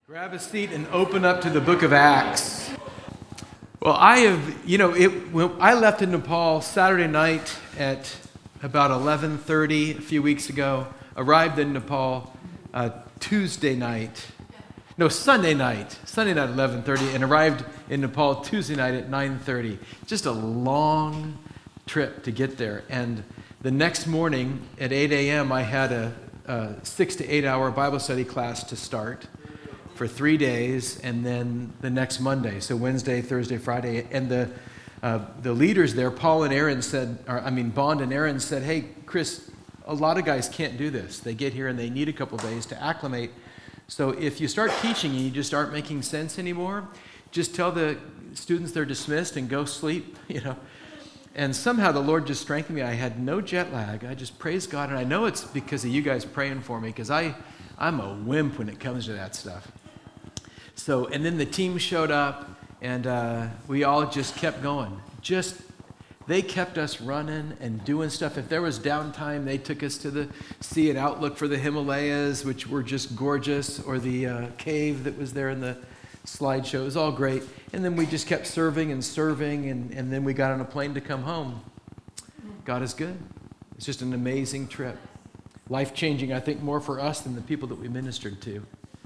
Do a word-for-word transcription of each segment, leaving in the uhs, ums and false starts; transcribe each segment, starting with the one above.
Grab a seat and open up to the book of Acts. Well, I have, you know, it, when I left in Nepal Saturday night at about eleven thirty a few weeks ago, arrived in Nepal uh, Tuesday night, no, Sunday night, Sunday night at eleven thirty, and arrived in Nepal Tuesday night at nine thirty. Just a long trip to get there. And the next morning at eight a.m., I had a, a six to eight hour Bible study class to start for three days, and then the next Monday, so Wednesday, Thursday, Friday, and the uh, the leaders there, Paul and Aaron said, or I mean Bond and Aaron said, "Hey, Chris, a lot of guys can't do this. They get here and they need a couple days to acclimate. So if you start teaching and you just aren't making sense anymore, just tell the students they're dismissed and go sleep." You know. And somehow the Lord just strengthened me. I had no jet lag. I just praised God, and I know it's because of you guys praying for me, because I I'm a wimp when it comes to that stuff. So, and then the team showed up, and uh, we all just kept going. Just, they kept us running and doing stuff. If there was downtime, they took us to the sea and outlook for the Himalayas, which were just gorgeous, or the uh, cave that was there in the slideshow. It was all great. And then we just kept serving and serving, and, and then we got on a plane to come home. God is good. It's just an amazing trip. Life-changing, I think, more for us than the people that we ministered to.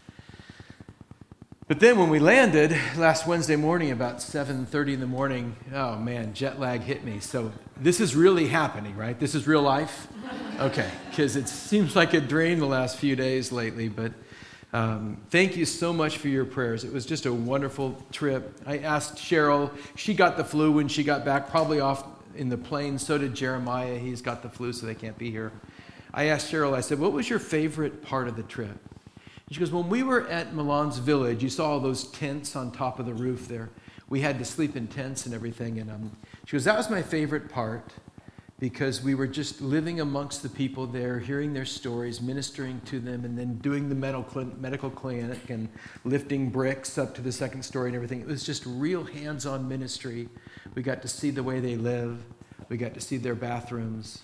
But then when we landed last Wednesday morning about seven thirty in the morning, oh man, jet lag hit me. So this is really happening, right? This is real life? Okay, because it seems like a dream the last few days lately. But um, thank you so much for your prayers. It was just a wonderful trip. I asked Cheryl, she got the flu when she got back, probably off in the plane. So did Jeremiah. He's got the flu, so they can't be here. I asked Cheryl, I said, what was your favorite part of the trip? She goes, when we were at Milan's village, you saw all those tents on top of the roof there. We had to sleep in tents and everything. And um, she goes, that was my favorite part, because we were just living amongst the people there, hearing their stories, ministering to them, and then doing the medical, medical clinic and lifting bricks up to the second story and everything. It was just real hands-on ministry. We got to see the way they live. We got to see their bathrooms.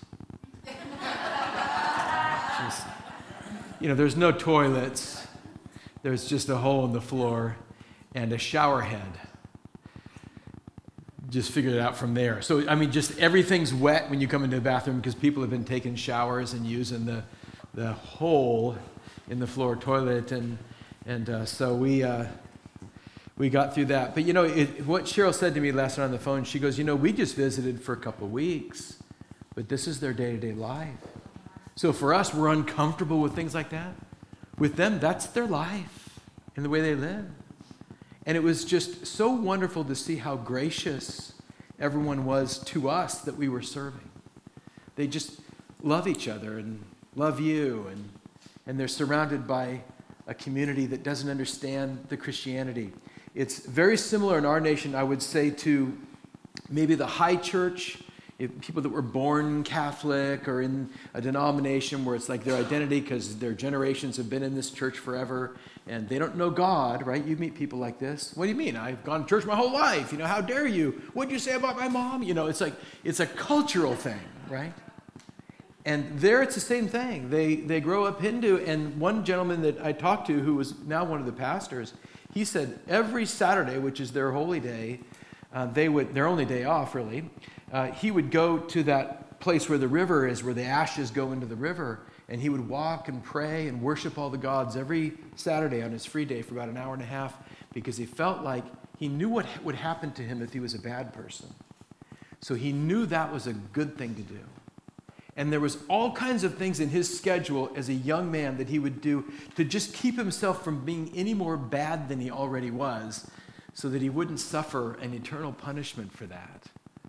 Just, you know, there's no toilets. There's just a hole in the floor and a shower head. Just figured it out from there. So, I mean, just everything's wet when you come into the bathroom because people have been taking showers and using the the hole in the floor toilet. And and uh, so we uh, we got through that. But, you know, it, what Cheryl said to me last night on the phone, she goes, you know, we just visited for a couple of weeks, but this is their day-to-day life. So for us, we're uncomfortable with things like that. With them, that's their life and the way they live. And it was just so wonderful to see how gracious everyone was to us that we were serving. They just love each other and love you, and, and they're surrounded by a community that doesn't understand the Christianity. It's very similar in our nation, I would say, to maybe the high church. If people that were born Catholic or in a denomination where it's like their identity because their generations have been in this church forever and they don't know God, right? You meet people like this. What do you mean? I've gone to church my whole life. You know, how dare you? What'd you say about my mom? You know, it's like, it's a cultural thing, right? And there it's the same thing. They they grow up Hindu, and one gentleman that I talked to who was now one of the pastors, he said every Saturday, which is their holy day, uh, they would, their only day off really, Uh, he would go to that place where the river is, where the ashes go into the river, and he would walk and pray and worship all the gods every Saturday on his free day for about an hour and a half, because he felt like he knew what would happen to him if he was a bad person. So he knew that was a good thing to do. And there was all kinds of things in his schedule as a young man that he would do to just keep himself from being any more bad than he already was, so that he wouldn't suffer an eternal punishment for that.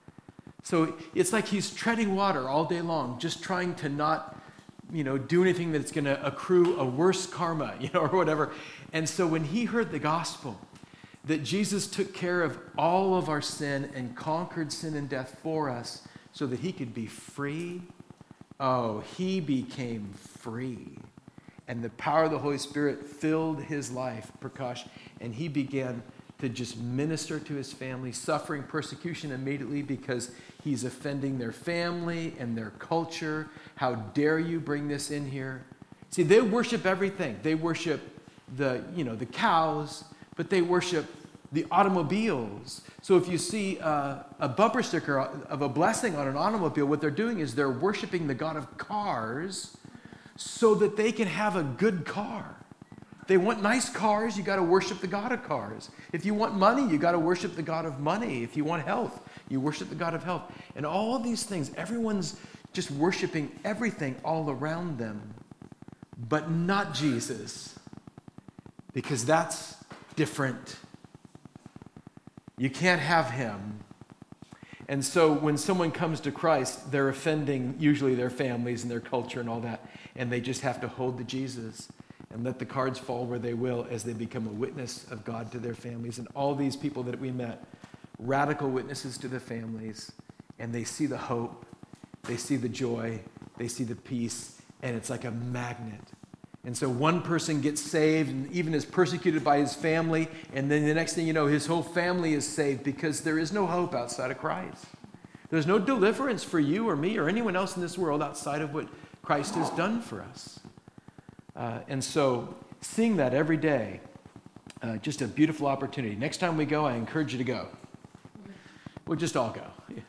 So it's like he's treading water all day long, just trying to not, you know, do anything that's going to accrue a worse karma, you know, or whatever. And so when he heard the gospel, that Jesus took care of all of our sin and conquered sin and death for us so that he could be free, oh, he became free. And the power of the Holy Spirit filled his life, Prakash, and he began to just minister to his family, suffering persecution immediately because he's offending their family and their culture. How dare you bring this in here? See, they worship everything. They worship the, you know, the cows, but they worship the automobiles. So if you see uh, a bumper sticker of a blessing on an automobile, what they're doing is they're worshiping the God of cars so that they can have a good car. They want nice cars, you got to worship the God of cars. If you want money, you got to worship the God of money. If you want health, you worship the God of health. And all these things, everyone's just worshiping everything all around them, but not Jesus, because that's different. You can't have him. And so when someone comes to Christ, they're offending usually their families and their culture and all that, and they just have to hold to Jesus and let the cards fall where they will as they become a witness of God to their families. And all these people that we met, radical witnesses to the families, and they see the hope, they see the joy, they see the peace, and it's like a magnet. And so one person gets saved and even is persecuted by his family, and then the next thing you know, his whole family is saved because there is no hope outside of Christ. There's no deliverance for you or me or anyone else in this world outside of what Christ has done for us. Uh, and so seeing that every day, uh, just a beautiful opportunity. Next time we go, I encourage you to go. We'll just all go.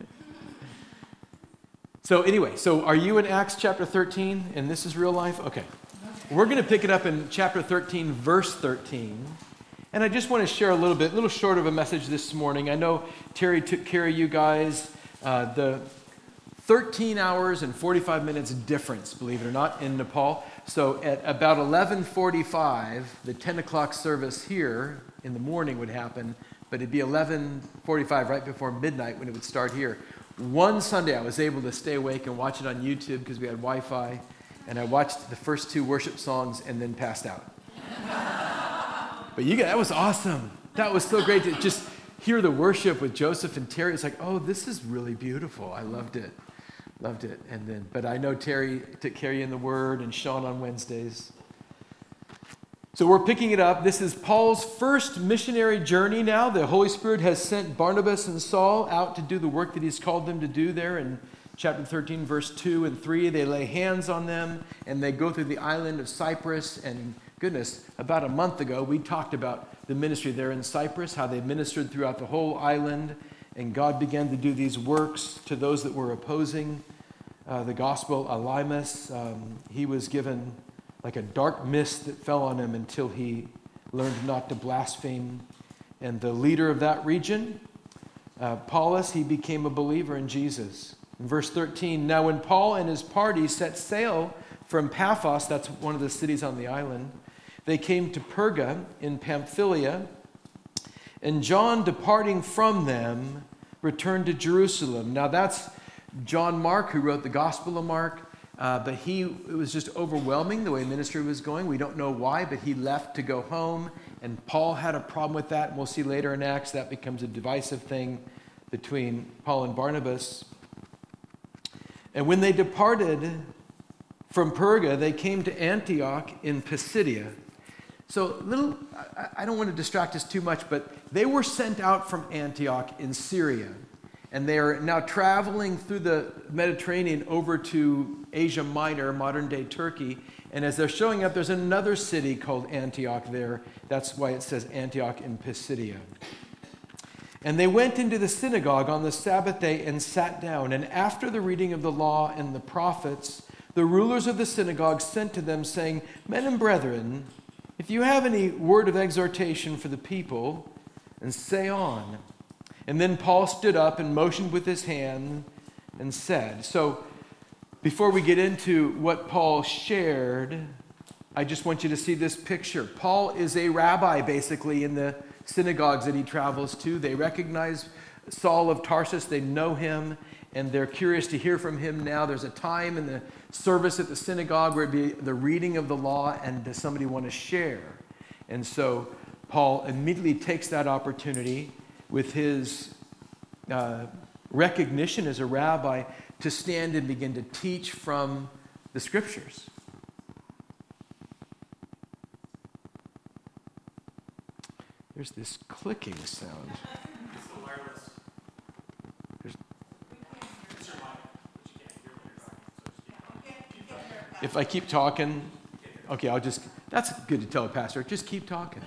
So anyway, so are you in Acts chapter thirteen, and this is real life? Okay. We're going to pick it up in chapter thirteen, verse thirteen. And I just want to share a little bit, a little short of a message this morning. I know Terry took care of you guys. Uh, the thirteen hours and forty-five minutes difference, believe it or not, in Nepal. So at about eleven forty-five, the ten o'clock service here in the morning would happen, but it'd be eleven forty-five right before midnight when it would start here. One Sunday I was able to stay awake and watch it on YouTube because we had Wi-Fi, and I watched the first two worship songs and then passed out. But you guys, that was awesome. That was so great to just hear the worship with Joseph and Terry. It's like, oh, this is really beautiful. I loved it. Loved it. And then, but I know Terry took care of you in the Word and Sean on Wednesdays. So we're picking it up. This is Paul's first missionary journey now. The Holy Spirit has sent Barnabas and Saul out to do the work that he's called them to do there. In chapter thirteen, verse two and three, they lay hands on them and they go through the island of Cyprus. And goodness, about a month ago, we talked about the ministry there in Cyprus, how they ministered throughout the whole island. And God began to do these works to those that were opposing uh, the gospel. Elymas, um, he was given like a dark mist that fell on him until he learned not to blaspheme. And the leader of that region, uh, Paulus, he became a believer in Jesus. In verse thirteen, now when Paul and his party set sail from Paphos, that's one of the cities on the island, they came to Perga in Pamphylia. And John, departing from them, returned to Jerusalem. Now that's John Mark, who wrote the Gospel of Mark, uh, but he it was just overwhelming the way ministry was going. We don't know why, but he left to go home, and Paul had a problem with that. And we'll see later in Acts that becomes a divisive thing between Paul and Barnabas. And when they departed from Perga, they came to Antioch in Pisidia. So little, I don't want to distract us too much, but they were sent out from Antioch in Syria. And they are now traveling through the Mediterranean over to Asia Minor, modern-day Turkey. And as they're showing up, there's another city called Antioch there. That's why it says Antioch in Pisidia. And they went into the synagogue on the Sabbath day and sat down. And after the reading of the law and the prophets, the rulers of the synagogue sent to them, saying, men and brethren, if you have any word of exhortation for the people, and say on. And then Paul stood up and motioned with his hand and said. So before we get into what Paul shared, I just want you to see this picture. Paul is a rabbi, basically, in the synagogues that he travels to. They recognize Saul of Tarsus. They know him, and they're curious to hear from him now. There's a time in the service at the synagogue where it'd be the reading of the law, and does somebody want to share? And so Paul immediately takes that opportunity with his uh, recognition as a rabbi to stand and begin to teach from the scriptures. There's this clicking sound. It's the wireless. There's, It's your mic, but you can't hear when you're talking. So just keep talking. if I keep talking, okay, I'll just That's good to tell a pastor. Just keep talking.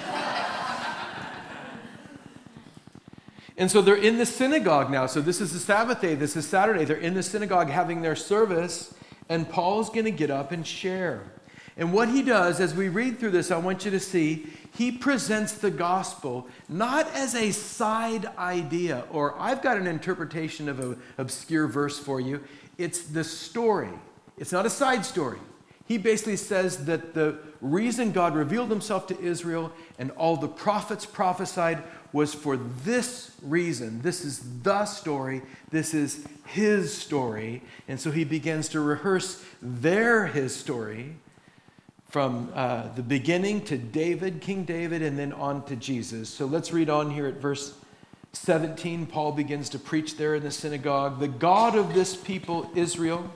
And so they're in the synagogue now. So this is the Sabbath day. This is Saturday. They're in the synagogue having their service. And Paul's going to get up and share. And what he does, as we read through this, I want you to see, he presents the gospel not as a side idea, or I've got an interpretation of an obscure verse for you. It's the story. It's not a side story. He basically says that the reason God revealed himself to Israel and all the prophets prophesied was for this reason. This is the story. This is his story. And so he begins to rehearse their his story from uh, the beginning to David, King David, and then on to Jesus. So let's read on here at verse seventeen. Paul begins to preach there in the synagogue. The God of this people, Israel,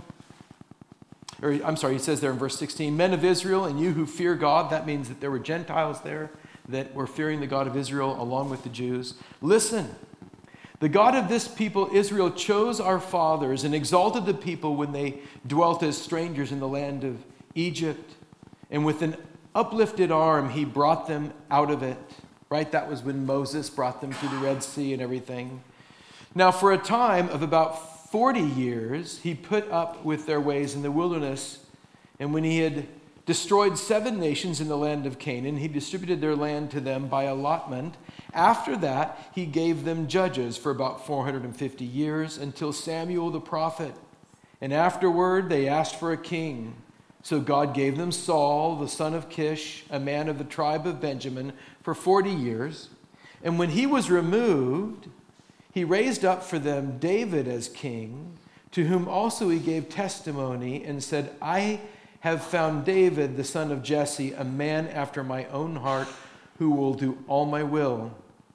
or I'm sorry, he says there in verse sixteen, men of Israel and you who fear God, that means that there were Gentiles there that were fearing the God of Israel along with the Jews. Listen, the God of this people, Israel, chose our fathers and exalted the people when they dwelt as strangers in the land of Egypt. And with an uplifted arm, he brought them out of it. Right? That was when Moses brought them through the Red Sea and everything. Now, for a time of about forty years, he put up with their ways in the wilderness. And when he had destroyed seven nations in the land of Canaan, he distributed their land to them by allotment. After that, he gave them judges for about four hundred fifty years until Samuel the prophet. And afterward, they asked for a king. So God gave them Saul, the son of Kish, a man of the tribe of Benjamin, for forty years. And when he was removed, he raised up for them David as king, to whom also he gave testimony and said, I have found David, the son of Jesse, a man after my own heart, who will do all my will.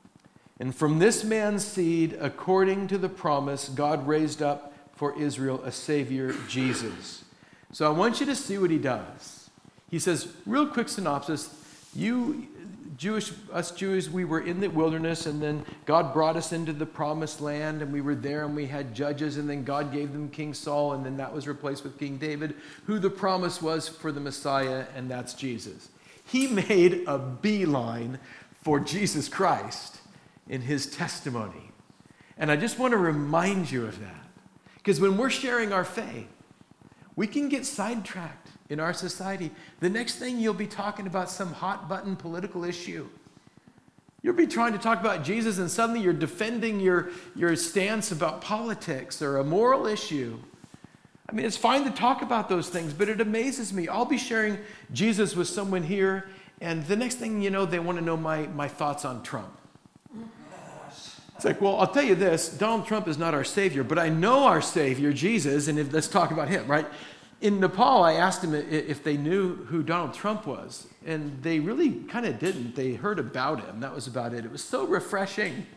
And from this man's seed, according to the promise, God raised up for Israel a Savior, Jesus. So I want you to see what he does. He says, real quick synopsis, you Jewish, us Jews, we were in the wilderness, and then God brought us into the promised land, and we were there, and we had judges, and then God gave them King Saul, and then that was replaced with King David, who the promise was for the Messiah, and that's Jesus. He made a beeline for Jesus Christ in his testimony. And I just want to remind you of that. Because when we're sharing our faith, we can get sidetracked in our society. The next thing you'll be talking about some hot button political issue. You'll be trying to talk about Jesus and suddenly you're defending your, your stance about politics or a moral issue. I mean, it's fine to talk about those things, but it amazes me. I'll be sharing Jesus with someone here, and the next thing you know, they want to know my, my thoughts on Trump. It's like, well, I'll tell you this, Donald Trump is not our Savior, but I know our Savior, Jesus, and if, let's talk about him, right? In Nepal, I asked them if they knew who Donald Trump was, and they really kind of didn't. They heard about him. That was about it. It was so refreshing.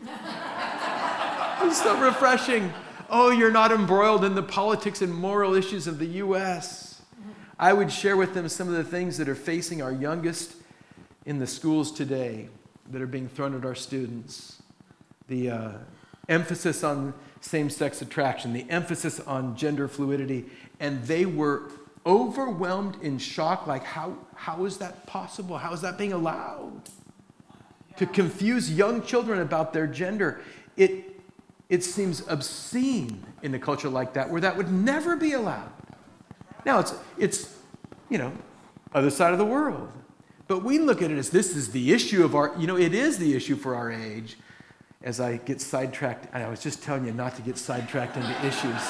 It was so refreshing. Oh, you're not embroiled in the politics and moral issues of the U S I would share with them some of the things that are facing our youngest in the schools today that are being thrown at our students. The uh, emphasis on same-sex attraction, the emphasis on gender fluidity, and they were overwhelmed in shock, like, how, how is that possible? How is that being allowed? To confuse young children about their gender. It, it seems obscene in a culture like that, where that would never be allowed. Now, it's, it's, you know, other side of the world. But we look at it as this is the issue of our, you know, it is the issue for our age. As I get sidetracked, and I was just telling you not to get sidetracked into issues.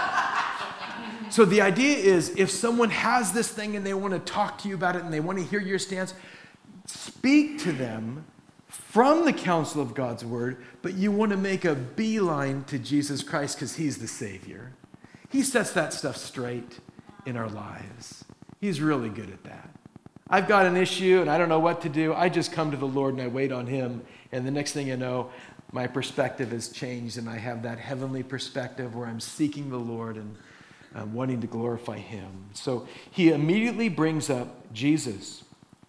So the idea is, if someone has this thing and they want to talk to you about it and they want to hear your stance, speak to them from the counsel of God's word, but you want to make a beeline to Jesus Christ because he's the Savior. He sets that stuff straight in our lives. He's really good at that. I've got an issue and I don't know what to do. I just come to the Lord and I wait on him, and the next thing you know, my perspective has changed, and I have that heavenly perspective where I'm seeking the Lord and I'm wanting to glorify him. So he immediately brings up Jesus.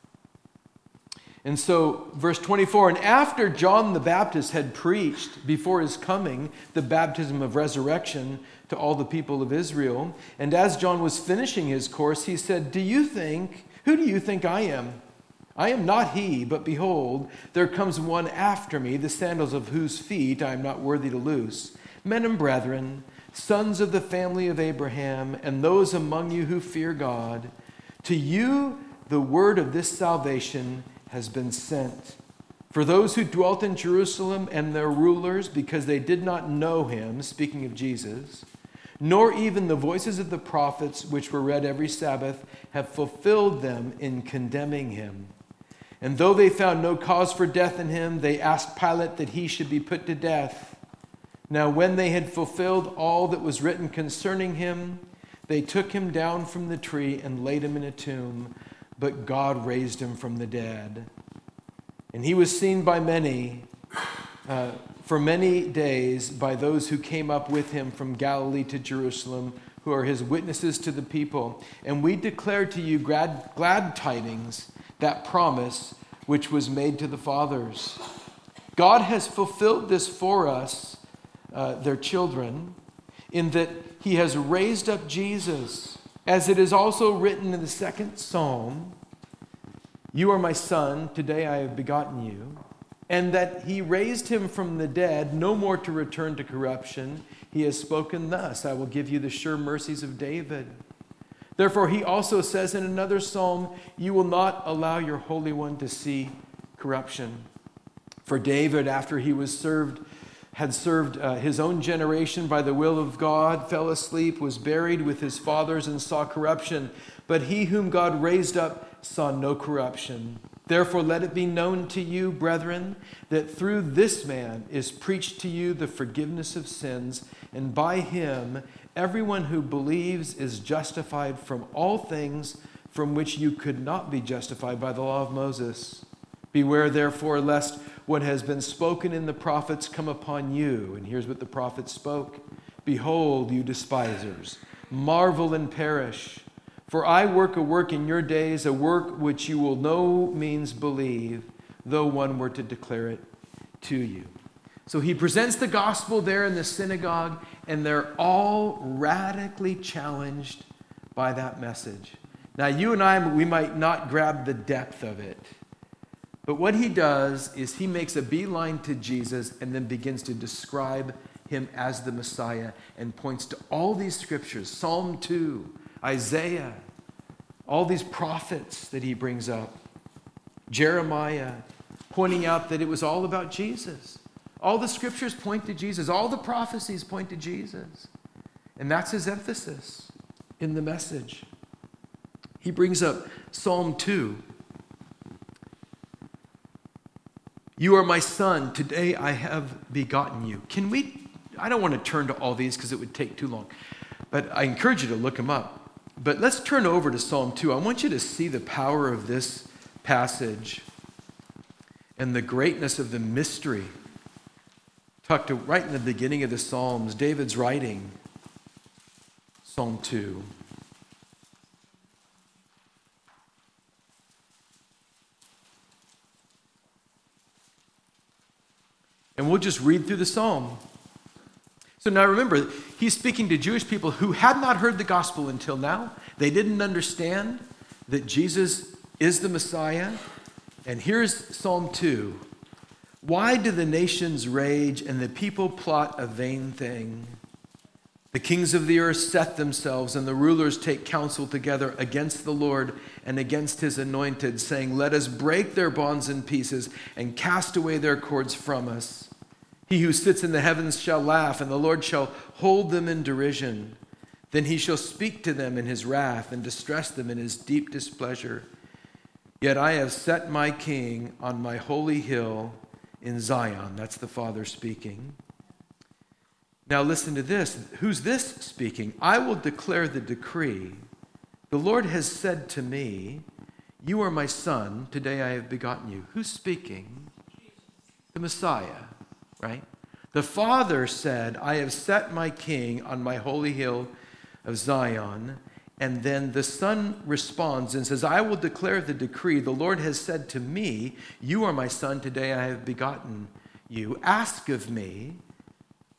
And so, verse twenty-four, and after John the Baptist had preached before his coming the baptism of resurrection to all the people of Israel, and as John was finishing his course, he said, do you think, Who do you think I am? I am not he, but behold, there comes one after me, the sandals of whose feet I am not worthy to loose. Men and brethren, sons of the family of Abraham, and those among you who fear God, to you the word of this salvation has been sent. For those who dwelt in Jerusalem and their rulers, because they did not know him, speaking of Jesus, nor even the voices of the prophets which were read every Sabbath, have fulfilled them in condemning him. And though they found no cause for death in him, they asked Pilate that he should be put to death. Now when they had fulfilled all that was written concerning him, they took him down from the tree and laid him in a tomb, but God raised him from the dead. And he was seen by many, uh, for many days, by those who came up with him from Galilee to Jerusalem, who are his witnesses to the people. And we declare to you glad, glad tidings, that promise which was made to the fathers. God has fulfilled this for us, uh, their children, in that he has raised up Jesus, as it is also written in the second psalm, you are my son, today I have begotten you, and that he raised him from the dead, no more to return to corruption. He has spoken thus, I will give you the sure mercies of David. Therefore, he also says in another psalm, you will not allow your Holy One to see corruption. For David, after he was served, had served uh, his own generation by the will of God, fell asleep, was buried with his fathers, and saw corruption. But he whom God raised up saw no corruption. Therefore, let it be known to you, brethren, that through this man is preached to you the forgiveness of sins, and by him everyone who believes is justified from all things from which you could not be justified by the law of Moses. Beware, therefore, lest what has been spoken in the prophets come upon you. And here's what the prophets spoke. Behold, you despisers, marvel and perish. For I work a work in your days, a work which you will no means believe, though one were to declare it to you. So he presents the gospel there in the synagogue, and they're all radically challenged by that message. Now, you and I, we might not grab the depth of it, but what he does is he makes a beeline to Jesus and then begins to describe him as the Messiah and points to all these scriptures, Psalm two, Isaiah, all these prophets that he brings up, Jeremiah, pointing out that it was all about Jesus. All the scriptures point to Jesus. All the prophecies point to Jesus. And that's his emphasis in the message. He brings up Psalm two. You are my son, today I have begotten you. Can we, I don't want to turn to all these because it would take too long, but I encourage you to look them up. But let's turn over to Psalm two. I want you to see the power of this passage and the greatness of the mystery tucked right in the beginning of the Psalms. David's writing Psalm two. And we'll just read through the psalm. So now remember, he's speaking to Jewish people who had not heard the gospel until now. They didn't understand that Jesus is the Messiah. And here's Psalm two. Why do the nations rage and the people plot a vain thing? The kings of the earth set themselves, and the rulers take counsel together against the Lord and against his anointed, saying, let us break their bonds in pieces and cast away their cords from us. He who sits in the heavens shall laugh, and the Lord shall hold them in derision. Then he shall speak to them in his wrath and distress them in his deep displeasure. Yet I have set my king on my holy hill in Zion. That's the Father speaking. Now listen to this. Who's this speaking? I will declare the decree. The Lord has said to me, you are my son, today I have begotten you. Who's speaking? The Messiah, right? The Father said, I have set my king on my holy hill of Zion. And then the Son responds and says, I will declare the decree. The Lord has said to me, you are my son, today I have begotten you. Ask of me,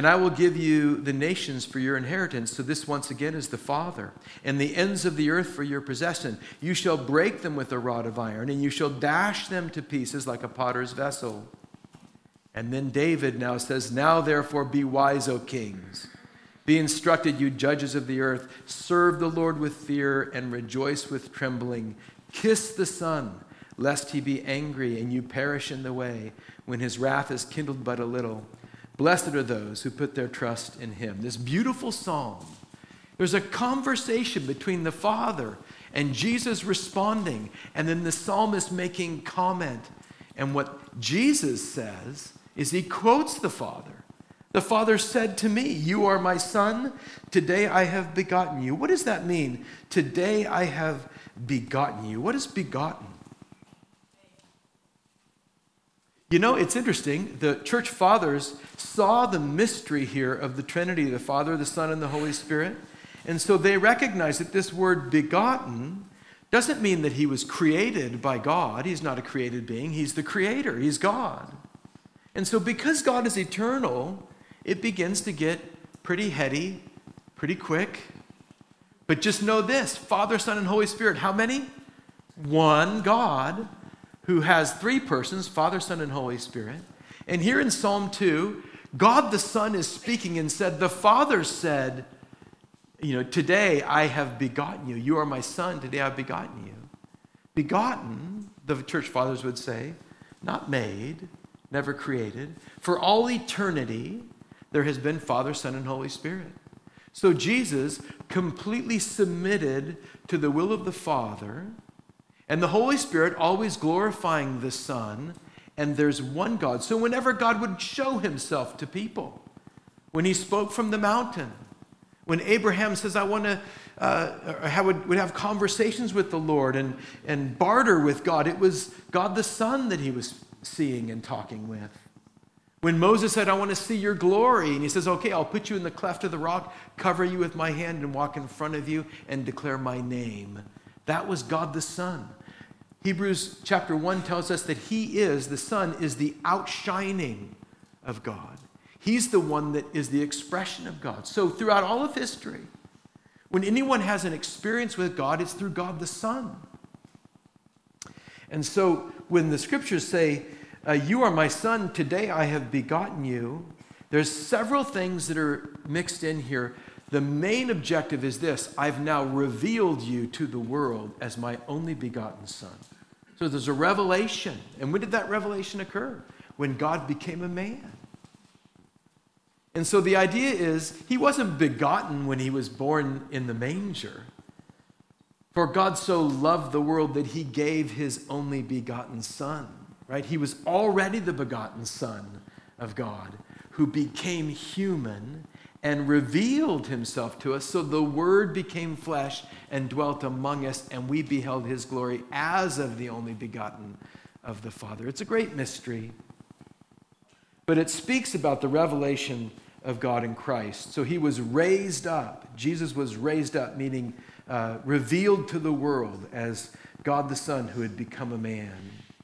And I will give you the nations for your inheritance. So this once again is the Father. And the ends of the earth for your possession. You shall break them with a rod of iron, and you shall dash them to pieces like a potter's vessel. And then David now says, now therefore be wise, O kings. Be instructed, you judges of the earth. Serve the Lord with fear and rejoice with trembling. Kiss the Son, lest he be angry and you perish in the way, when his wrath is kindled but a little. Blessed are those who put their trust in him. This beautiful psalm. There's a conversation between the Father and Jesus responding, and then the psalmist making comment. And what Jesus says is he quotes the Father. The Father said to me, you are my Son. Today I have begotten you. What does that mean? Today I have begotten you. What is begotten? You know, it's interesting. The church fathers saw the mystery here of the Trinity, the Father, the Son, and the Holy Spirit. And so they recognize that this word begotten doesn't mean that he was created by God. He's not a created being. He's the creator. He's God. And so because God is eternal, it begins to get pretty heady, pretty quick. But just know this, Father, Son, and Holy Spirit, how many? One God, who has three persons, Father, Son, and Holy Spirit. And here in Psalm two, God the Son is speaking and said, the Father said, you know, today I have begotten you. You are my Son, today I have begotten you. Begotten, the church fathers would say, not made, never created. For all eternity, there has been Father, Son, and Holy Spirit. So Jesus completely submitted to the will of the Father, and the Holy Spirit always glorifying the Son, and there's one God. So whenever God would show himself to people, when he spoke from the mountain, when Abraham says, I want to, uh, have, would, would have conversations with the Lord and, and barter with God, it was God the Son that he was seeing and talking with. When Moses said, I want to see your glory, and he says, okay, I'll put you in the cleft of the rock, cover you with my hand, and walk in front of you and declare my name. That was God the Son. Hebrews chapter one tells us that he is, the Son, is the outshining of God. He's the one that is the expression of God. So throughout all of history, when anyone has an experience with God, it's through God the Son. And so when the scriptures say, uh, you are my Son, today I have begotten you, there's several things that are mixed in here. The main objective is this: I've now revealed you to the world as my only begotten Son. So there's a revelation. And when did that revelation occur? When God became a man. And so the idea is, he wasn't begotten when he was born in the manger. For God so loved the world that he gave his only begotten Son. Right? He was already the begotten Son of God, who became human and revealed himself to us. So the Word became flesh and dwelt among us, and we beheld his glory as of the only begotten of the Father. It's a great mystery. But it speaks about the revelation of God in Christ. So he was raised up. Jesus was raised up, meaning uh, revealed to the world as God the Son who had become a man.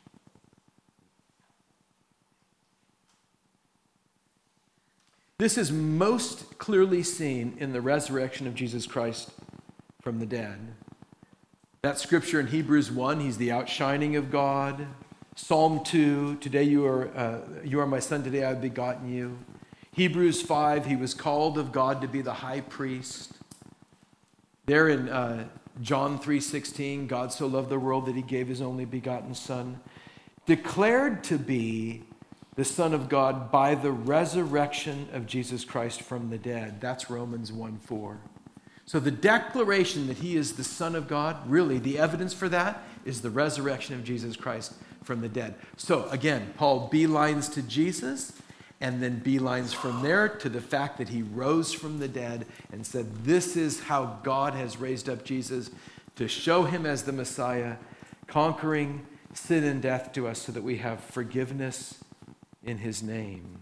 This is most clearly seen in the resurrection of Jesus Christ from the dead. That scripture in Hebrews one, he's the outshining of God. Psalm two, today you are, uh, you are my Son, today I have begotten you. Hebrews five, he was called of God to be the high priest. There in uh, John three sixteen, God so loved the world that he gave his only begotten Son. Declared to be the Son of God by the resurrection of Jesus Christ from the dead. That's Romans one four. So the declaration that he is the Son of God, really the evidence for that is the resurrection of Jesus Christ from the dead. So again, Paul beelines to Jesus, and then beelines from there to the fact that he rose from the dead and said, this is how God has raised up Jesus to show him as the Messiah, conquering sin and death to us so that we have forgiveness in his name.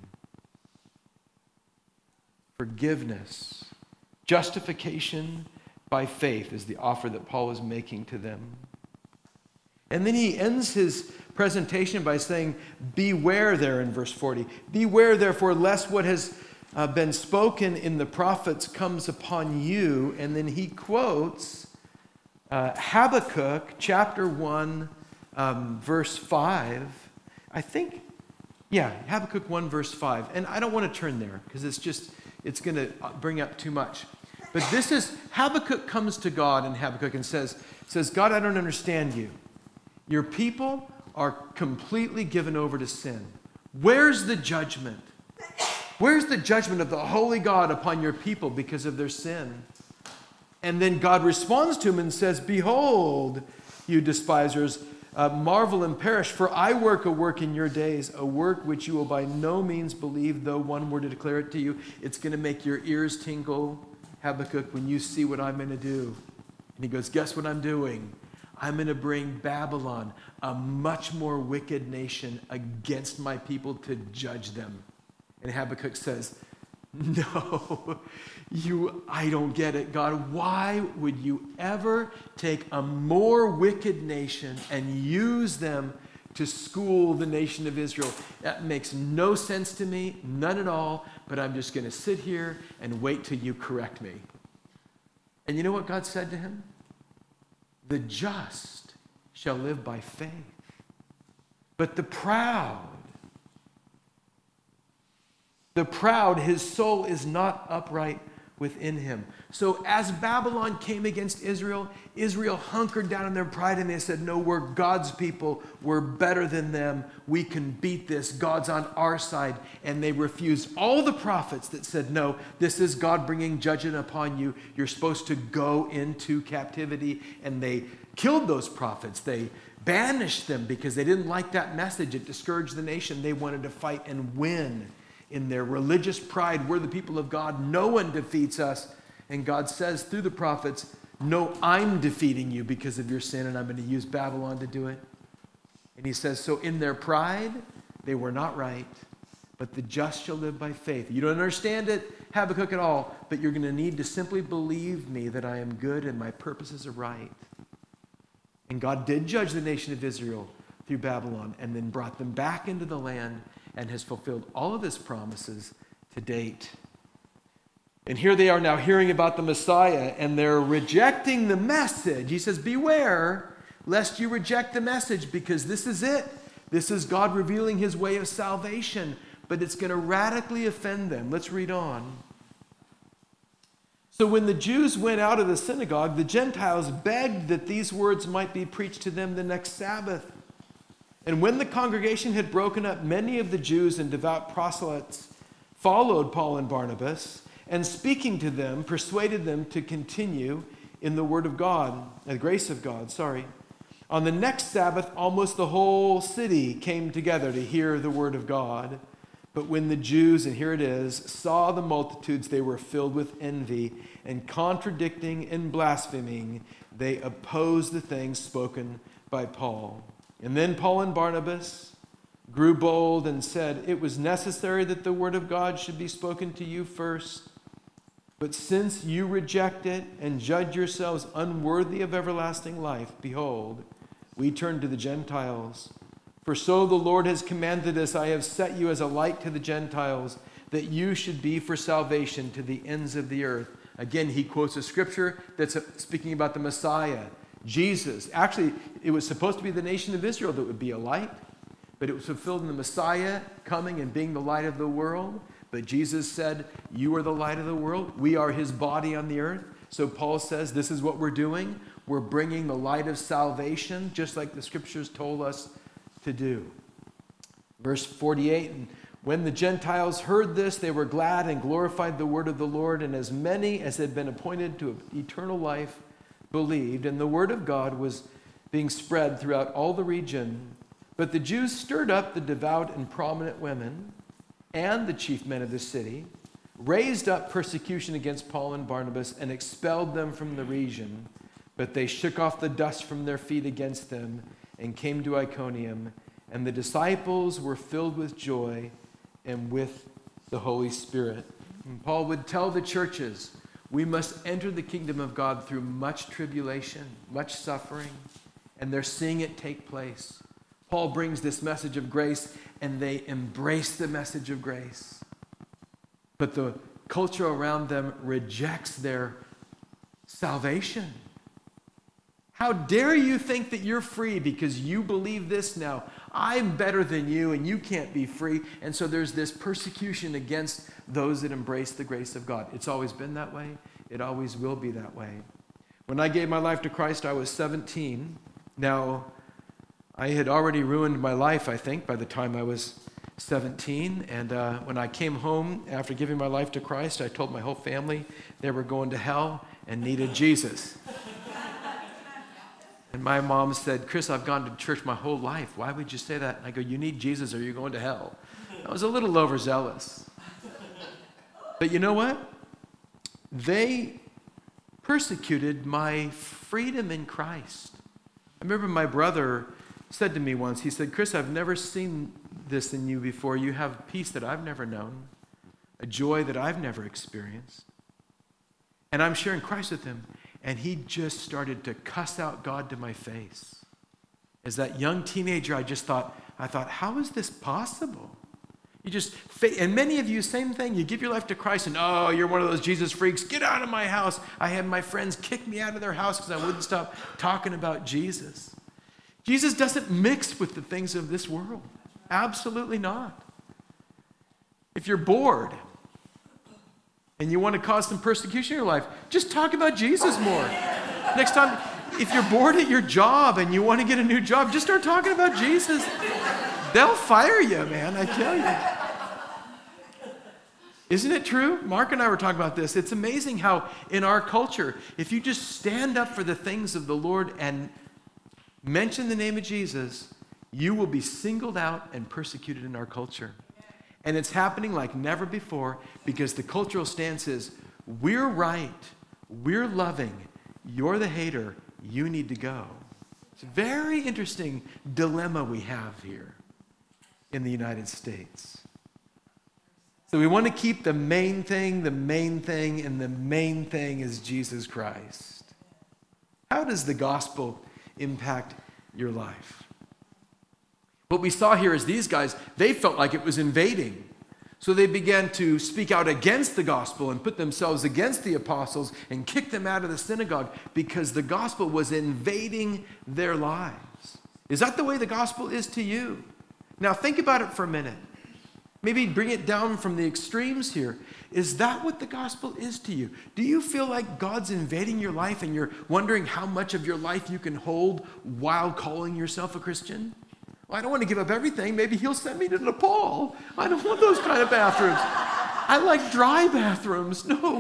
Forgiveness. Justification by faith is the offer that Paul is making to them. And then he ends his presentation by saying, beware there in verse forty. Beware therefore lest what has uh, been spoken in the prophets comes upon you. And then he quotes uh, Habakkuk chapter one, um, verse five. I think, yeah, Habakkuk one, verse five. And I don't want to turn there because it's just, it's going to bring up too much. But this is, Habakkuk comes to God in Habakkuk and says, says, God, I don't understand you. Your people are completely given over to sin. Where's the judgment? Where's the judgment of the holy God upon your people because of their sin? And then God responds to him and says, behold, you despisers, uh, marvel and perish, for I work a work in your days, a work which you will by no means believe, though one were to declare it to you. It's going to make your ears tingle, Habakkuk, when you see what I'm going to do. And he goes, guess what I'm doing? I'm going to bring Babylon, a much more wicked nation, against my people to judge them. And Habakkuk says, no, you, I don't get it, God. Why would you ever take a more wicked nation and use them to school the nation of Israel? That makes no sense to me, none at all, but I'm just going to sit here and wait till you correct me. And you know what God said to him? The just shall live by faith, but the proud, the proud, his soul is not upright within him. So as Babylon came against Israel, Israel hunkered down in their pride and they said, no, we're God's people. We're better than them. We can beat this. God's on our side. And they refused all the prophets that said, no, this is God bringing judgment upon you. You're supposed to go into captivity. And they killed those prophets. They banished them because they didn't like that message. It discouraged the nation. They wanted to fight and win. In their religious pride, we're the people of God. No one defeats us. And God says through the prophets, no, I'm defeating you because of your sin, and I'm going to use Babylon to do it. And he says, so in their pride, they were not right, but the just shall live by faith. You don't understand it, Habakkuk, at all, but you're going to need to simply believe me that I am good and my purposes are right. And God did judge the nation of Israel through Babylon and then brought them back into the land and has fulfilled all of his promises to date. And here they are now hearing about the Messiah, and they're rejecting the message. He says, beware lest you reject the message, because this is it. This is God revealing his way of salvation, but it's going to radically offend them. Let's read on. So when the Jews went out of the synagogue, the Gentiles begged that these words might be preached to them the next Sabbath. And when the congregation had broken up, many of the Jews and devout proselytes followed Paul and Barnabas, and speaking to them, persuaded them to continue in the word of God, the grace of God, sorry. On the next Sabbath, almost the whole city came together to hear the word of God. But when the Jews, and here it is, saw the multitudes, they were filled with envy, and contradicting and blaspheming, they opposed the things spoken by Paul. And then Paul and Barnabas grew bold and said, it was necessary that the word of God should be spoken to you first. But since you reject it and judge yourselves unworthy of everlasting life, behold, we turn to the Gentiles. For so the Lord has commanded us, I have set you as a light to the Gentiles, that you should be for salvation to the ends of the earth. Again, he quotes a scripture that's speaking about the Messiah, Jesus. Actually, it was supposed to be the nation of Israel that would be a light, but it was fulfilled in the Messiah coming and being the light of the world. But Jesus said, you are the light of the world. We are his body on the earth. So Paul says, this is what we're doing. We're bringing the light of salvation, just like the scriptures told us to do. Verse forty-eight, and when the Gentiles heard this, they were glad and glorified the word of the Lord, and as many as had been appointed to eternal life believed, and the word of God was being spread throughout all the region. But the Jews stirred up the devout and prominent women and the chief men of the city, raised up persecution against Paul and Barnabas, and expelled them from the region. But they shook off the dust from their feet against them and came to Iconium, and the disciples were filled with joy and with the Holy Spirit. And Paul would tell the churches, we must enter the kingdom of God through much tribulation, much suffering, and they're seeing it take place. Paul brings this message of grace, and they embrace the message of grace. but the culture around them rejects their salvation. How dare you think that you're free because you believe this now? I'm better than you and you can't be free. And so there's this persecution against those that embrace the grace of God. It's always been that way. It always will be that way. When I gave my life to Christ, I was seventeen. Now, I had already ruined my life, I think, by the time I was seventeen. And uh, when I came home after giving my life to Christ, I told my whole family they were going to hell and needed Jesus. And my mom said, Chris, I've gone to church my whole life. Why would you say that? And I go, you need Jesus or you're going to hell. I was a little overzealous. But you know what? They persecuted my freedom in Christ. I remember my brother said to me once, he said, Chris, I've never seen this in you before. You have peace that I've never known, a joy that I've never experienced. And I'm sharing Christ with him. And he just started to cuss out God to my face. As that young teenager, I just thought, I thought, how is this possible? You just, and many of you, same thing. You give your life to Christ and, oh, you're one of those Jesus freaks. Get out of my house. I had my friends kick me out of their house because I wouldn't stop talking about Jesus. Jesus doesn't mix with the things of this world. Absolutely not. If you're bored and you want to cause some persecution in your life, just talk about Jesus more. Next time, if you're bored at your job and you want to get a new job, just start talking about Jesus. They'll fire you, man, I tell you. Isn't it true? Mark and I were talking about this. It's amazing how in our culture, if you just stand up for the things of the Lord and mention the name of Jesus, you will be singled out and persecuted in our culture. And it's happening like never before because the cultural stance is, we're right, we're loving, you're the hater, you need to go. It's a very interesting dilemma we have here in the United States. So we want to keep the main thing, the main thing, and the main thing is Jesus Christ. How does the gospel impact your life? What we saw here is these guys, they felt like it was invading. So they began to speak out against the gospel and put themselves against the apostles and kick them out of the synagogue because the gospel was invading their lives. Is that the way the gospel is to you? Now think about it for a minute. Maybe bring it down from the extremes here. Is that what the gospel is to you? Do you feel like God's invading your life and you're wondering how much of your life you can hold while calling yourself a Christian? Well, I don't want to give up everything. Maybe he'll send me to Nepal. I don't want those kind of bathrooms. I like dry bathrooms. No.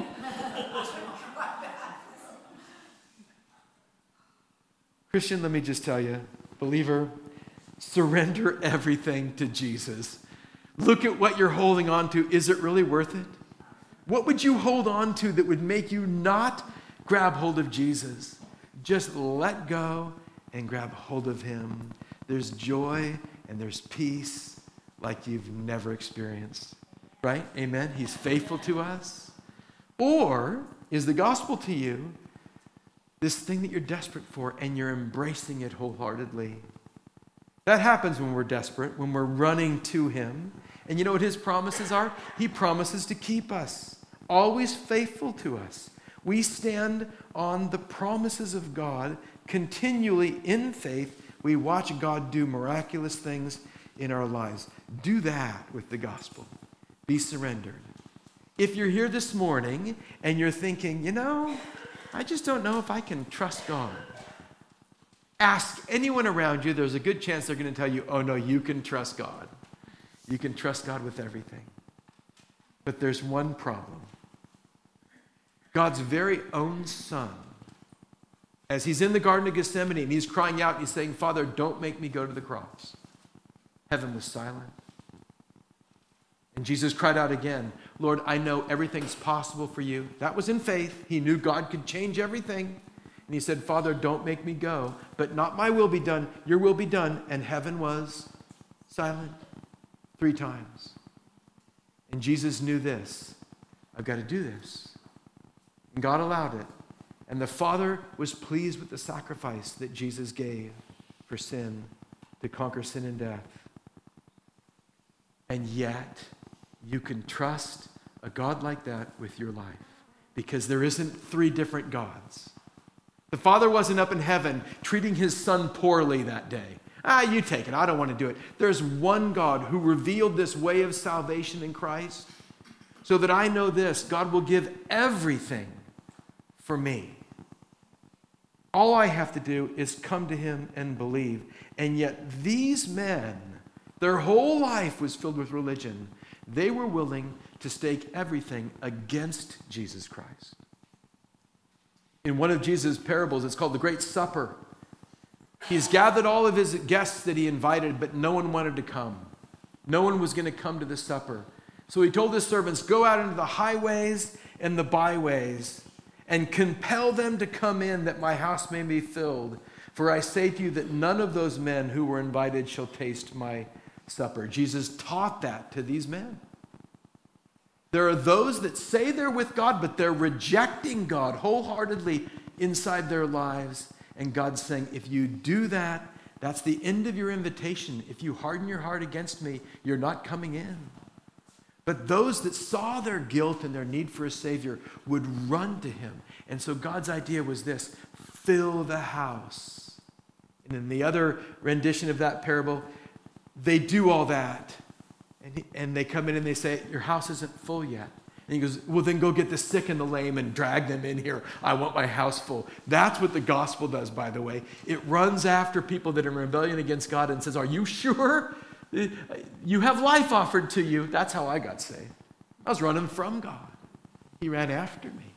Christian, let me just tell you, believer, surrender everything to Jesus. Look at what you're holding on to. Is it really worth it? What would you hold on to that would make you not grab hold of Jesus? Just let go and grab hold of him. There's joy and there's peace like you've never experienced. Right? Amen? He's faithful to us. Or is the gospel to you this thing that you're desperate for and you're embracing it wholeheartedly? That happens when we're desperate, when we're running to him. And you know what his promises are? He promises to keep us, always faithful to us. We stand on the promises of God continually in faith. We watch God do miraculous things in our lives. Do that with the gospel. Be surrendered. If you're here this morning and you're thinking, you know, I just don't know if I can trust God. Ask anyone around you. There's a good chance they're going to tell you, oh no, you can trust God. You can trust God with everything. But there's one problem. God's very own son, as he's in the Garden of Gethsemane and he's crying out and he's saying, Father, don't make me go to the cross. Heaven was silent. And Jesus cried out again, Lord, I know everything's possible for you. That was in faith. He knew God could change everything. And he said, Father, don't make me go, but not my will be done, your will be done. And heaven was silent three times. And Jesus knew this. I've got to do this. And God allowed it. And the Father was pleased with the sacrifice that Jesus gave for sin, to conquer sin and death. And yet, you can trust a God like that with your life, because there isn't three different gods. The Father wasn't up in heaven treating his Son poorly that day. Ah, you take it. I don't want to do it. There's one God who revealed this way of salvation in Christ, so that I know this: God will give everything for me. All I have to do is come to him and believe. And yet these men, their whole life was filled with religion. They were willing to stake everything against Jesus Christ. In one of Jesus' parables, it's called the Great Supper. He's gathered all of his guests that he invited, but no one wanted to come. No one was going to come to the supper. So he told his servants, go out into the highways and the byways and compel them to come in, that my house may be filled. For I say to you that none of those men who were invited shall taste my supper. Jesus taught that to these men. There are those that say they're with God, but they're rejecting God wholeheartedly inside their lives. And God's saying, if you do that, that's the end of your invitation. If you harden your heart against me, you're not coming in. But those that saw their guilt and their need for a Savior would run to him. And so God's idea was this: fill the house. And in the other rendition of that parable, they do all that. And, he, and they come in and they say, your house isn't full yet. And he goes, well, then go get the sick and the lame and drag them in here. I want my house full. That's what the gospel does, by the way. It runs after people that are in rebellion against God and says, are you sure? You have life offered to you. That's how I got saved. I was running from God. He ran after me.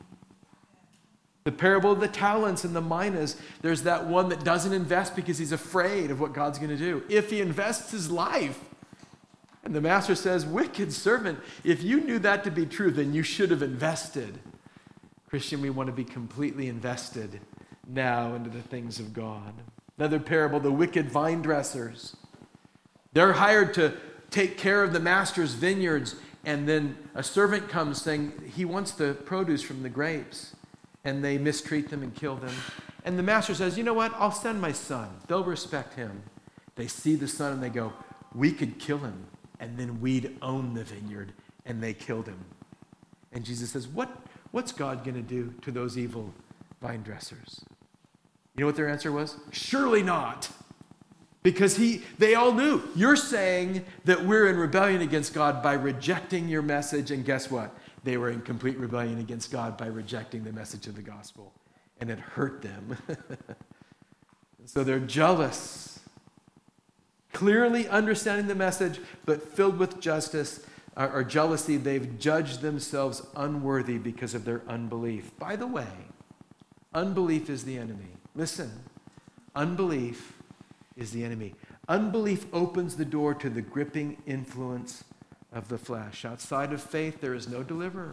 The parable of the talents and the minas, there's that one that doesn't invest because he's afraid of what God's going to do. If he invests his life, and the master says, wicked servant, if you knew that to be true, then you should have invested. Christian, we want to be completely invested now into the things of God. Another parable, the wicked vine dressers. They're hired to take care of the master's vineyards, and then a servant comes saying he wants the produce from the grapes, and they mistreat them and kill them. And the master says, you know what? I'll send my son. They'll respect him. They see the son and they go, we could kill him, and then we'd own the vineyard. And they killed him. And Jesus says, what, what's God going to do to those evil vine dressers? You know what their answer was? Surely not. Because he, they all knew, you're saying that we're in rebellion against God by rejecting your message, and guess what? They were in complete rebellion against God by rejecting the message of the gospel, and it hurt them. So they're jealous, clearly understanding the message, but filled with justice or, or jealousy. They've judged themselves unworthy because of their unbelief. By the way, unbelief is the enemy. Listen, unbelief is the enemy. Unbelief opens the door to the gripping influence of the flesh. Outside of faith, there is no deliverer.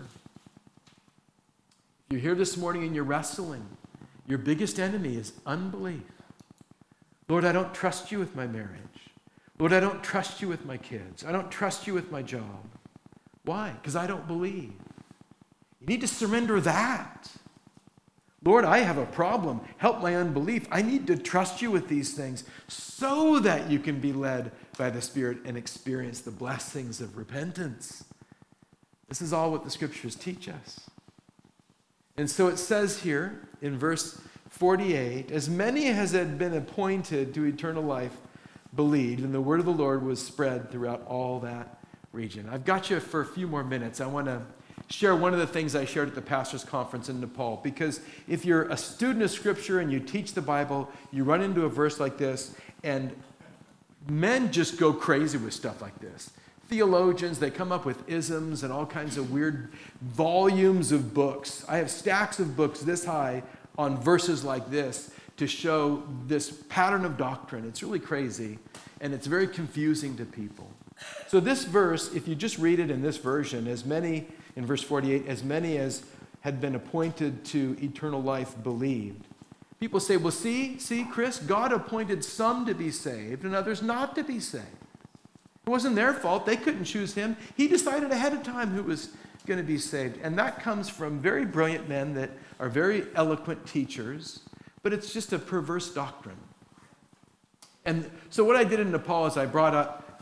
You're here this morning and you're wrestling. Your biggest enemy is unbelief. Lord, I don't trust you with my marriage. Lord, I don't trust you with my kids. I don't trust you with my job. Why? Because I don't believe. You need to surrender that. Lord, I have a problem. Help my unbelief. I need to trust you with these things so that you can be led by the Spirit and experience the blessings of repentance. This is all what the scriptures teach us. And so it says here in verse forty-eight, as many as had been appointed to eternal life believed, and the word of the Lord was spread throughout all that region. I've got you for a few more minutes. I want to share one of the things I shared at the pastor's conference in Nepal, because if you're a student of Scripture and you teach the Bible, you run into a verse like this, and men just go crazy with stuff like this. Theologians, they come up with isms and all kinds of weird volumes of books. I have stacks of books this high on verses like this to show this pattern of doctrine. It's really crazy, and it's very confusing to people. So this verse, if you just read it in this version, as many, in verse forty-eight, as many as had been appointed to eternal life believed. People say, well, see, see, Chris, God appointed some to be saved and others not to be saved. It wasn't their fault. They couldn't choose him. He decided ahead of time who was going to be saved. And that comes from very brilliant men that are very eloquent teachers, but it's just a perverse doctrine. And so what I did in Nepal is I brought up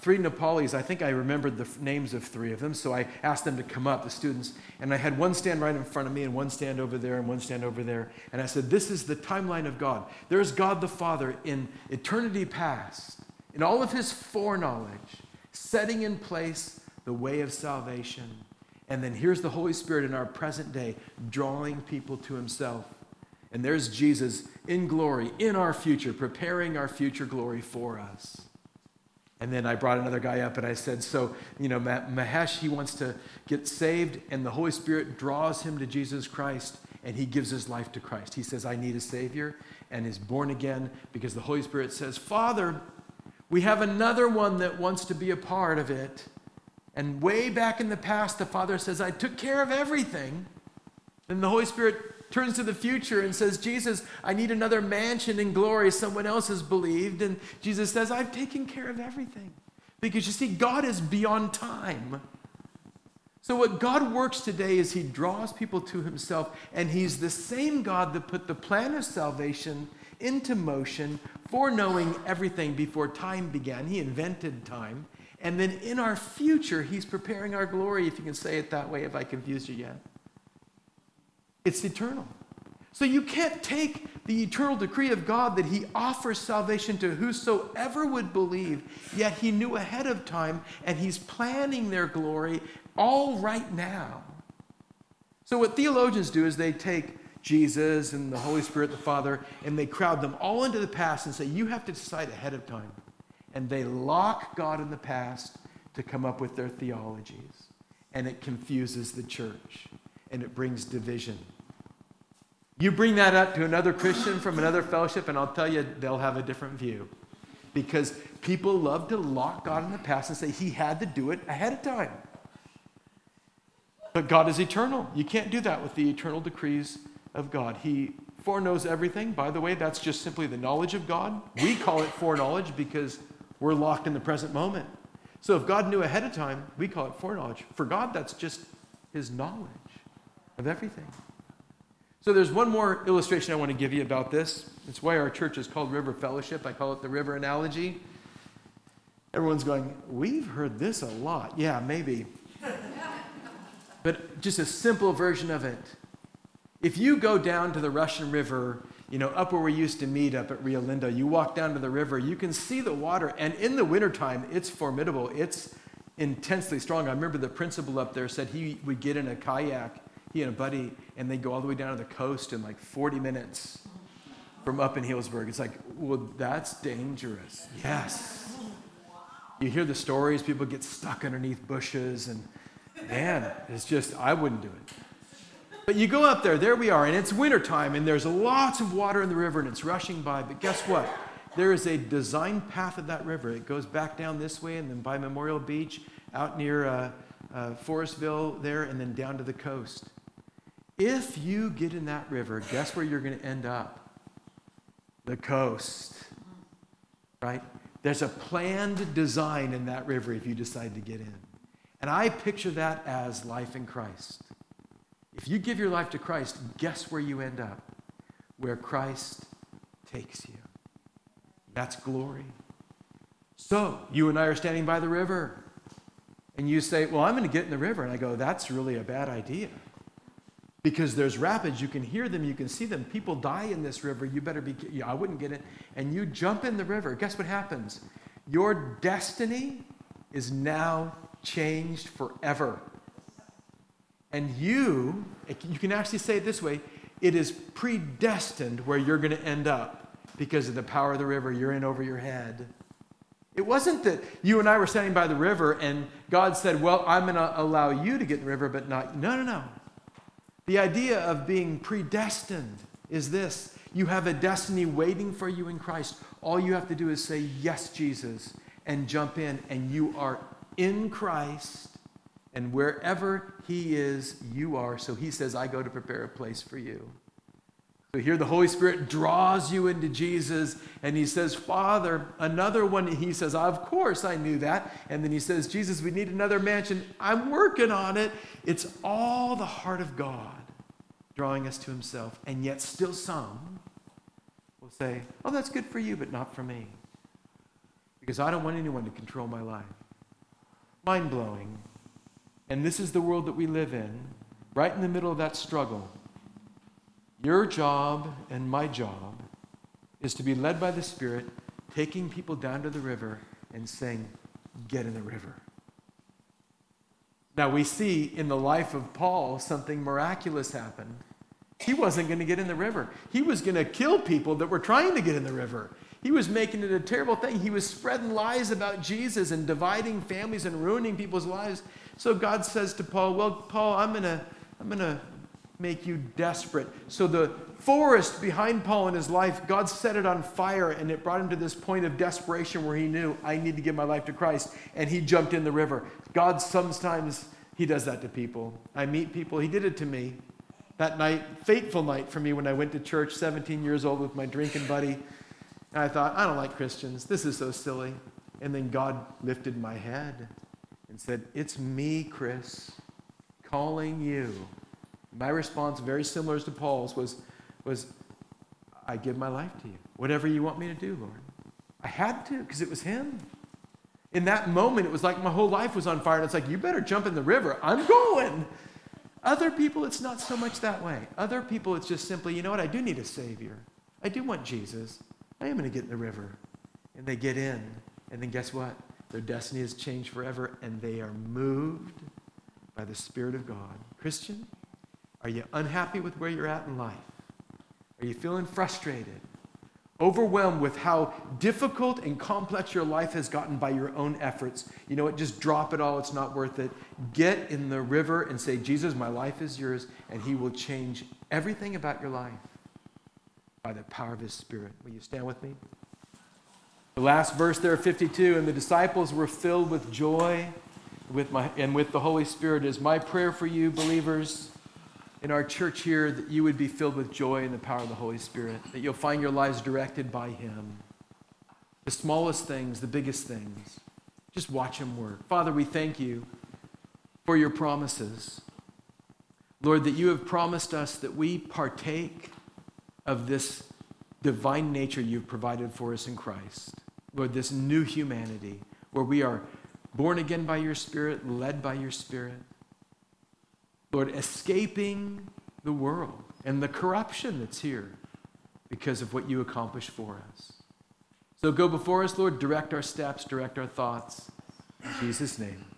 three Nepalis. I think I remembered the f- names of three of them, so I asked them to come up, the students, and I had one stand right in front of me and one stand over there and one stand over there. And I said, this is the timeline of God. There's God the Father in eternity past, in all of his foreknowledge, setting in place the way of salvation. And then here's the Holy Spirit in our present day, drawing people to himself. And there's Jesus in glory, in our future, preparing our future glory for us. And then I brought another guy up and I said, so, you know, Mahesh, he wants to get saved, and the Holy Spirit draws him to Jesus Christ, and he gives his life to Christ. He says, I need a Savior, and is born again because the Holy Spirit says, Father, we have another one that wants to be a part of it. And way back in the past, the Father says, I took care of everything. And the Holy Spirit turns to the future and says, Jesus, I need another mansion in glory. Someone else has believed. And Jesus says, I've taken care of everything. Because you see, God is beyond time. So what God works today is he draws people to himself, and he's the same God that put the plan of salvation into motion, foreknowing everything before time began. He invented time. And then in our future, he's preparing our glory, if you can say it that way, if I confused you yet. It's eternal. So you can't take the eternal decree of God that he offers salvation to whosoever would believe, yet he knew ahead of time, and he's planning their glory all right now. So what theologians do is they take Jesus and the Holy Spirit, the Father, and they crowd them all into the past and say, you have to decide ahead of time. And they lock God in the past to come up with their theologies. And it confuses the church. And it brings division. You bring that up to another Christian from another fellowship, and I'll tell you, they'll have a different view. Because people love to lock God in the past and say he had to do it ahead of time. But God is eternal. You can't do that with the eternal decrees of God. He foreknows everything. By the way, that's just simply the knowledge of God. We call it foreknowledge because we're locked in the present moment. So if God knew ahead of time, we call it foreknowledge. For God, that's just his knowledge of everything. So there's one more illustration I want to give you about this. It's why our church is called River Fellowship. I call it the river analogy. Everyone's going, we've heard this a lot. Yeah, maybe. But just a simple version of it. If you go down to the Russian River, you know, up where we used to meet up at Rio Lindo, you walk down to the river, you can see the water. And in the wintertime, it's formidable. It's intensely strong. I remember the principal up there said he would get in a kayak, he and a buddy, and they'd go all the way down to the coast in like forty minutes from up in Healdsburg. It's like, well, that's dangerous. Yes. You hear the stories, people get stuck underneath bushes, and man, it's just, I wouldn't do it. But you go up there, there we are, and it's wintertime, and there's lots of water in the river, and it's rushing by. But guess what? There is a designed path of that river. It goes back down this way, and then by Memorial Beach, out near uh, uh, Forestville there, and then down to the coast. If you get in that river, guess where you're going to end up? The coast, right? There's a planned design in that river if you decide to get in. And I picture that as life in Christ. If you give your life to Christ, guess where you end up? Where Christ takes you. That's glory. So, you and I are standing by the river. And you say, well, I'm going to get in the river. And I go, that's really a bad idea. Because there's rapids, you can hear them, you can see them. People die in this river. You better be, yeah, I wouldn't get in. And you jump in the river. Guess what happens? Your destiny is now changed forever. And you, you can actually say it this way, it is predestined where you're going to end up because of the power of the river you're in over your head. It wasn't that you and I were standing by the river and God said, well, I'm going to allow you to get in the river, but not, no, no, no. The idea of being predestined is this. You have a destiny waiting for you in Christ. All you have to do is say, yes, Jesus, and jump in, and you are in Christ, and wherever he is, you are. So he says, I go to prepare a place for you. So here the Holy Spirit draws you into Jesus, and he says, Father, another one. He says, of course I knew that. And then he says, Jesus, we need another mansion. I'm working on it. It's all the heart of God drawing us to himself. And yet still some will say, oh, that's good for you, but not for me. because I don't want anyone to control my life. Mind-blowing. And this is the world that we live in, right in the middle of that struggle. Your job and my job is to be led by the Spirit, taking people down to the river and saying, get in the river. Now we see in the life of Paul something miraculous happen. He wasn't going to get in the river. He was going to kill people that were trying to get in the river. He was making it a terrible thing. He was spreading lies about Jesus and dividing families and ruining people's lives. So God says to Paul, well, Paul, I'm going to I'm going to make you desperate. So the forest behind Paul in his life, God set it on fire, and it brought him to this point of desperation where he knew, I need to give my life to Christ. And he jumped in the river. God sometimes, he does that to people. I meet people. He did it to me. That night, fateful night for me when I went to church, seventeen years old with my drinking buddy. And I thought, I don't like Christians. This is so silly. And then God lifted my head and said, it's me, Chris, calling you. My response, very similar to Paul's, was, was, I give my life to you. Whatever you want me to do, Lord. I had to, because it was him. In that moment, it was like my whole life was on fire. And it's like, you better jump in the river. I'm going. Other people, it's not so much that way. Other people, it's just simply, you know what? I do need a Savior. I do want Jesus. I am going to get in the river. And they get in. And then guess what? Their destiny is changed forever. And they are moved by the Spirit of God. Christian, are you unhappy with where you're at in life? Are you feeling frustrated? Overwhelmed with how difficult and complex your life has gotten by your own efforts? You know what? Just drop it all. It's not worth it. Get in the river and say, Jesus, my life is yours, and he will change everything about your life by the power of his Spirit. Will you stand with me? The last verse there, fifty-two, and the disciples were filled with joy with my, and with the Holy Spirit. Is my prayer for you, believers, in our church here, that you would be filled with joy in the power of the Holy Spirit, that you'll find your lives directed by him. The smallest things, the biggest things. Just watch him work. Father, we thank you for your promises. Lord, that you have promised us that we partake of this divine nature you've provided for us in Christ. Lord, this new humanity where we are born again by your Spirit, led by your Spirit. Lord, escaping the world and the corruption that's here because of what you accomplished for us. So go before us, Lord, direct our steps, direct our thoughts. In Jesus' name.